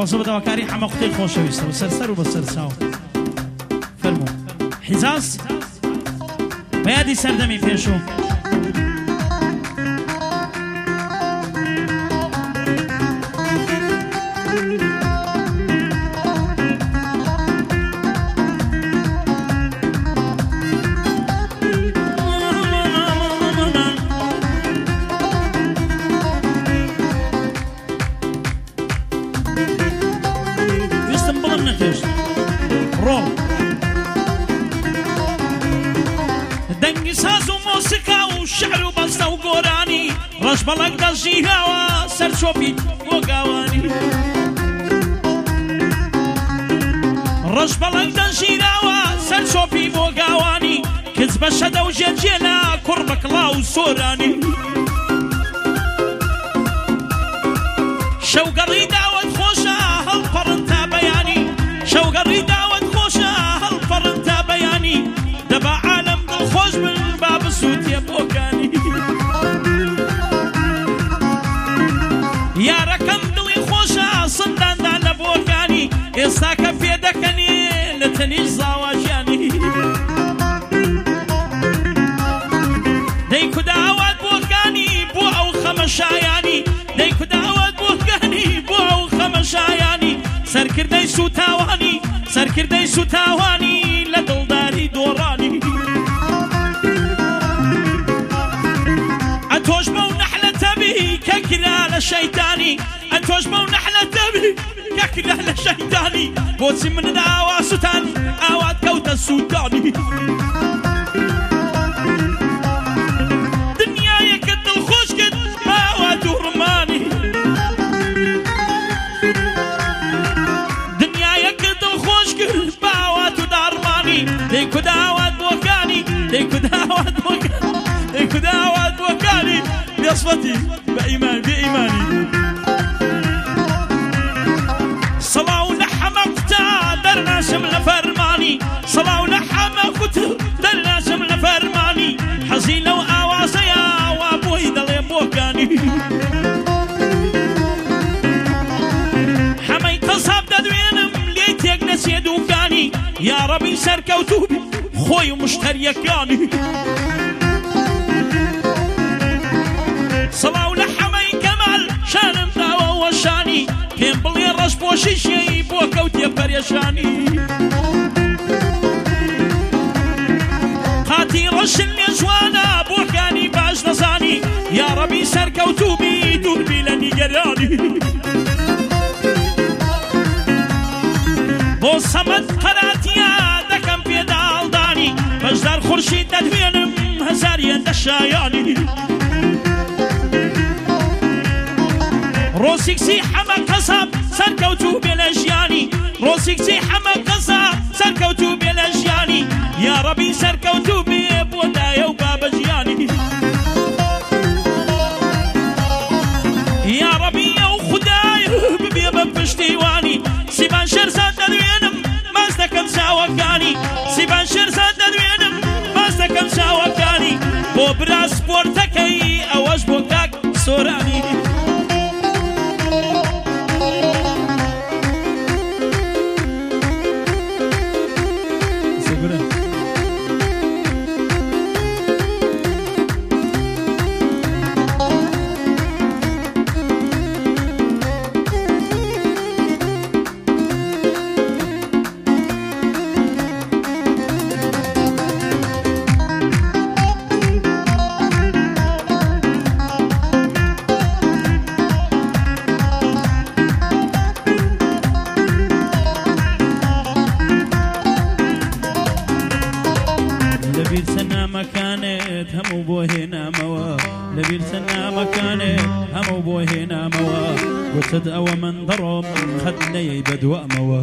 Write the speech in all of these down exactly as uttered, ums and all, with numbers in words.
تەواصل بەداواکاری هەموو قوتەی خۆشەویستە بەسەرسەر و بەسەرچاو فەرموو حیجاز بەیادی سەردەمی پێشوو ڕەش بەڵک دەژیراوە سەر چۆپی بۆ گاوانی ڕەش بەڵک دەژیراوە سەر چۆپی بۆ گاوانی کچ بە شەدە و ژێرجێلا کوڕ بە کڵاو سۆرانی شەوگەڕی داوەت خۆشە هەڵپەڕن تا بەیانی شەوگەڕی داوەت خۆشە هەڵپەڕن تا بەیانی دەبا عالەم دڵخۆش بن با بسووتێ بۆکانی یارەکەم دڵی خۆشە سنداندا لە بۆکانی ئێستا کە پێ دەکەنی لە تەنیش زاواژیانی دەی کوداوات بۆکانی بۆ ئەو خەمەشایانی دەی کوداوات بۆکانی بۆ ئەو خەمەشایانی سەرکردەی سوتاوانی سەرکردەی سوتاوانی لە دڵداری دۆڕانی ئەتۆش بەو نەحلەتەبی کە کرا لە شەیتانی ئەتۆش بەو نەحلەتەبی کە کرا لە شەیتانی بۆچی منت ئاوا سوتان ئاوات کەوتە سوتانی دنیایەکە دڵخۆش کرد ئاوات و ڕمانی دنیایەکە دڵخۆش کرد ئاوات و داڕمانی دەی کوداوات بۆکانی دەی کوداوات بۆکانی دەی کوداوات بۆکانی بێسوەتی بە ئیمان بێ ئیمانی سەڵاو لە حەمە قوتە دەرناشم لە فەرمانی سەڵاو لە حەمە قوتە دەرناشم لە فەرمانی حەزی لەو ئاوازەیە وا بۆی دەڵێ بۆکانی حەمەی قەساب دەدوێنم لێی تێک نەچێ دووکانی یا ڕەبی سەرکەوتوو بی خۆی و مشتەریەکانی سەڵاو لە حەمەی کەمال شانم داوە وەشانی پێم بڵێ ڕەش پۆشیشەی بۆ کەوتێ پەرێشانی قاتی ڕەشن لێ جوانە بۆکانی باش نەزانی یا ڕەبی سەرکەوتوو بی دووربی لە نیگەرانی بۆ سەمەد قەراتیە دەکەم پێداڵدانی بەشدار خورشید دەدوێنم هەزاریە دەشایانی ڕۆسیکسی حەمە قەساب سەرکەوتوو بێ لە ژیانی ڕۆسیکسی حەمە قەساب سەرکەوتوو بێ لە ژیانی یا ڕەبی سەرکەوتوو بێ بۆ دایە و بابە ژیانی یا ڕەبی ئەو خودای ببێ بە پشتیوانی سیبان شێرزاد دەدوێنم ماز دەکەم چاوەکانی سیبان شێرزاد دەدوێنم ماز دەکەم چاوەکانی بۆ برا سپۆرتەکەی ئەوەش بۆ کاک سۆرانی وتد أو من ضرب خدني بدو أموا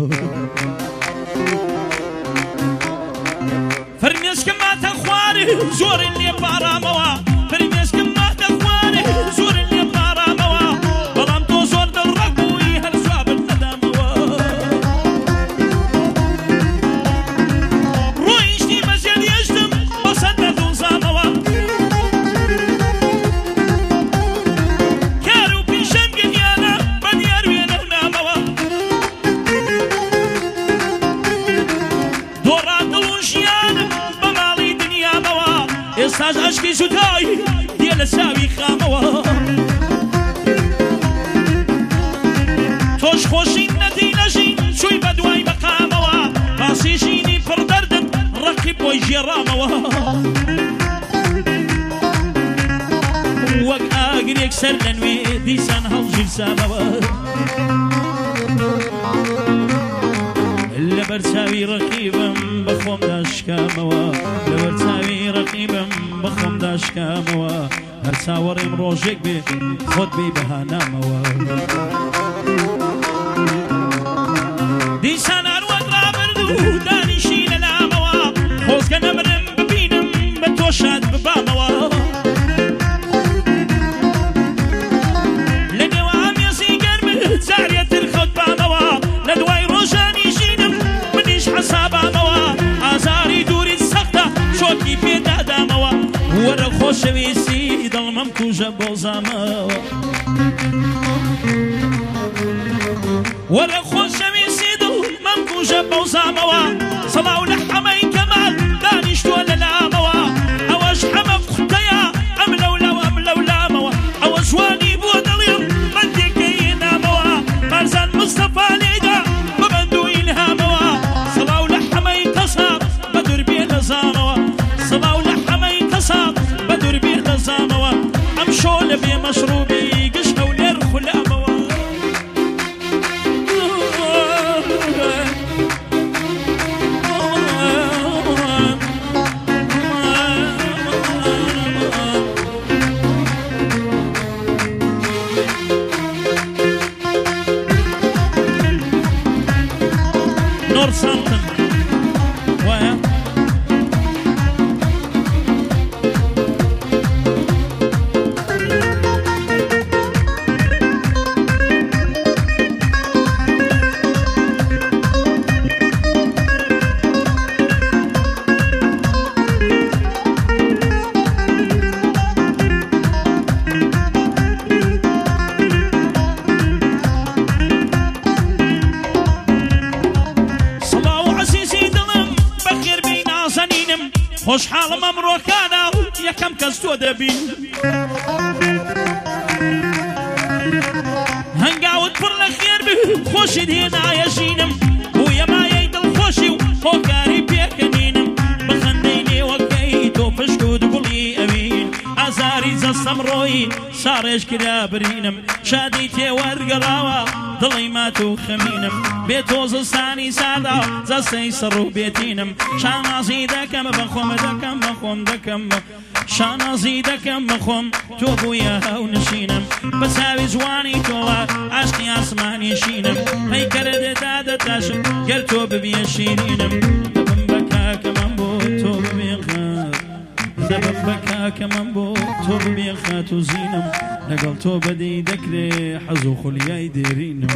فرميش كما تخواري زور اللي بارا موا فرميش كما تخواري زور اللي بارا موا بلام تو زور درقوي هل سواب الندى موا رويشتي مجال يجدم بصد دون زاموا كارو بيشم قديانا بديار وين الماموا عزیز و تای دێ لە چاوی خامەوە تۆش خۆشین نەدی لەژین چووی بە دوای بەقامەوە باسی ژینی پڕ دەردت ڕەقیب بۆی ژێڕامەوە وەک ئاگرێک سەر لە نوێ دیسان هەڵژیرسامەوە لە بەرچاوی ڕەقیبم بە خۆم داشکامەوە لە بەرچاوی ڕەقیبم بە خۆم داشکامەوە هەر چاوەڕێم ڕۆژێک بێ خۆت بێ بەهانامەوە دیسان هەروەک ڕابرد و دانیشی لە لامەوە خۆزگە نەمرم ببینم بە تۆ شاد ببامەوە لە نێوە هەمێزی گەرمت جارێتر خەوت بامەوە لە دوای ڕۆژانی ژینم منیش حەسابامەوە ئازاری دووری سەختە چۆکی پێدادامەوە وەرە خۆشەویستی دڵمەم کوژە بۆزامەوە وەرە خۆشەویستی دڵمەم کوژە بۆزامەوە سەڵاو لە حەمەی کەمال دانیشتووە لە لامەوە ئەوەش حەمە قوتەیە ئەم لەولەو ئەم لەولامەوە ئەوە جوانی بووە دڵیم بەندێکەی نامەوە بارزان مستەفا لێدا بەبەند و ئیلهامەوە سەڵاو لە حەمەی قەساب بە دووربێ دەزامەوە سەڵاو لە حەمەی قەساب بە دووربێ دەزامەوە ئەم شۆ لە بێ مەشروبی گشتە و لێر خولامەوە Northampton وایە خۆشحاڵم ئەمڕۆکانە و یەکەم کەس تۆ دەبین هەنگاوت پڕ لە خێر بێ خۆشت هێنایە ژینم بوویە مایەی دڵخۆشی و هۆکاری پێکەنینم بخەندەی لێوەکەی تۆ پشت و دوگوڵی ئەوین ئازاری جەستەم ڕۆی شاڕێژ کرا برینم شادی تێوەرگەڕاوە دڵی مات و خەمینم بێ تۆزستانی سادا جەستەی سەڕ و بێتینم شانازی دەکەم بە خۆم دەکەم بە خۆم دەکەم شانازی دەکەم بە خۆم تۆ بوویە هەو نشینم بە چاوی جوانی تۆوە عاشقی ئاسمانی شینم پەیکەرە دێدا دەتاشم گەر تۆ ببیە شیرینم دەبم بە کاکەمەم بۆ تۆ ببێ خات دەبم بە کاکەمەم بۆ تۆ ببێ خات و زینم لەگەڵ تۆ بەدەی دەکرێ حەز و خولیای دێرینم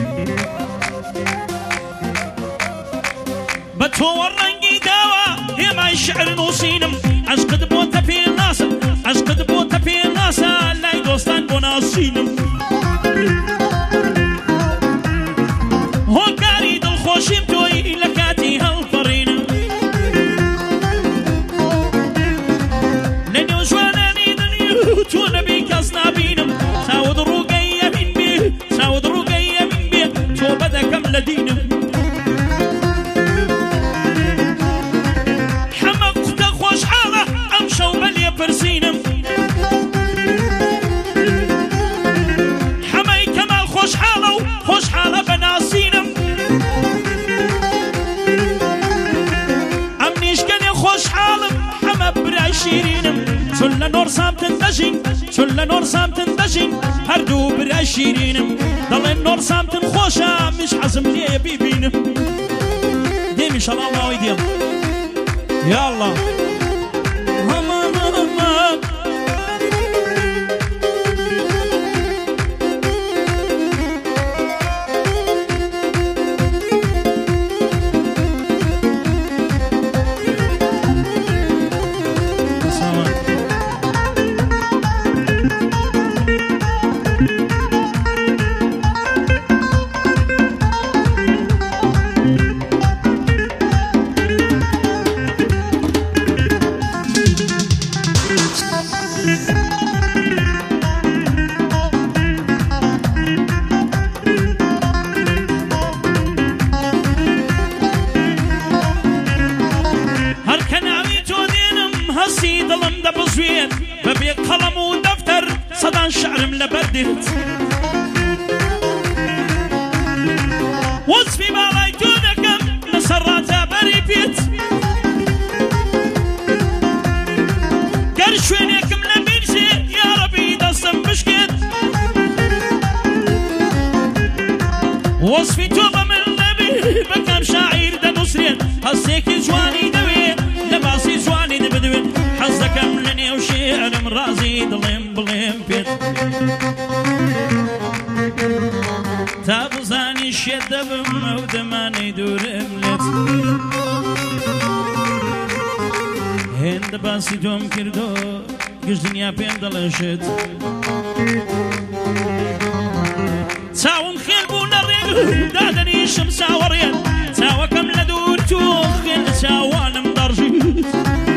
بە تۆوە ڕەنگی داوە هێمای شعر نووسینم عەشقت بۆتە پێ ناسە عەشقت بۆتە پێ ناسە لای دۆستان بۆ ناسینم هۆکاری دڵخۆشیم تۆی لە کاتی هەڵپەڕینم لە نێو جوانانی دنیا تۆ نەبی کەس نابینم چاوت ڕووگەی ئەمین بێ چاوت ڕووگەی ئەمین بێ تۆ بەدەکەم لە دینم حەمە قوتە خۆشحاڵە ئەم شەو بە لێپرسینم حەمەی کەمال خۆشحاڵە و خۆشحاڵە بە ناسینم ئەم نیشکەنێ خۆشحاڵم حەمە برای شیرینم چون لە نۆرسامتن دەژین چون لە نۆرسامتن دەژین هەردوو برای شیرینم دەڵێن نۆرسامتن خۆشە میش حەزم لێیە بیبینم دێمی شەڵاو ماوەی دێم یا الله دڵم دەبزوێت بەبێ قەڵەم و دەفتەر سەدان شعرم لەبەردێت وەزفی باڵای تۆ دەکەم لەسەر ڕاتابەری پێت گەر شوێنێکم لە بیرچێ یارەبی دەستم بشکێت وەزفی تۆ بە من نەبێ بەکەم شاعیر دەنووسرێت هەستێکی جوانی دەوێت لە باسی جوانی دەبدوێت حەز دەکەم لە نێو شێعرم ڕازی دڵێم بڵێم پێت تا بزانی شێت دەبم ئەو دەمانەی دوورم لێت هێندە باسی تۆم کردۆ گشت دنیا پێم دەڵێشێت چاوم خێر بوو نەڕێک دادەنیشم چاوەڕێت چاوەکەم لە دوور تۆ خێر لە چاوانم دەڕژیت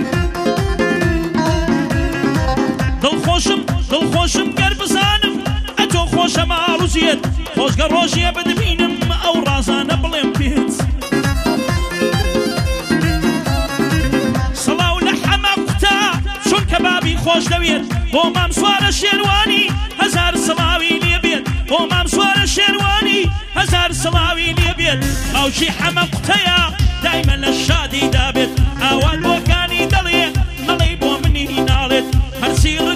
دڵخۆشم دڵخۆشم گەر بزانم ئەتۆ خۆشە ماڵوزیێت خۆشگە ڕۆژیە بدبینم ئەو ڕازانە بڵێم پێت سڵاو لە حەمە قوتا چون کەبابی خۆش دەوێت بۆ مام سوارە شێروانی هەزار سڵاوی لێ بێت بۆ مام سوارە شێروانی هەزار سڵاوی لێ بێت ئەوشی حەمە قوتەیە دایمە لە شادی دابێت ئاوان بۆکانی دەڵێ مەڵەی بۆ منی ناڵێت هەرچی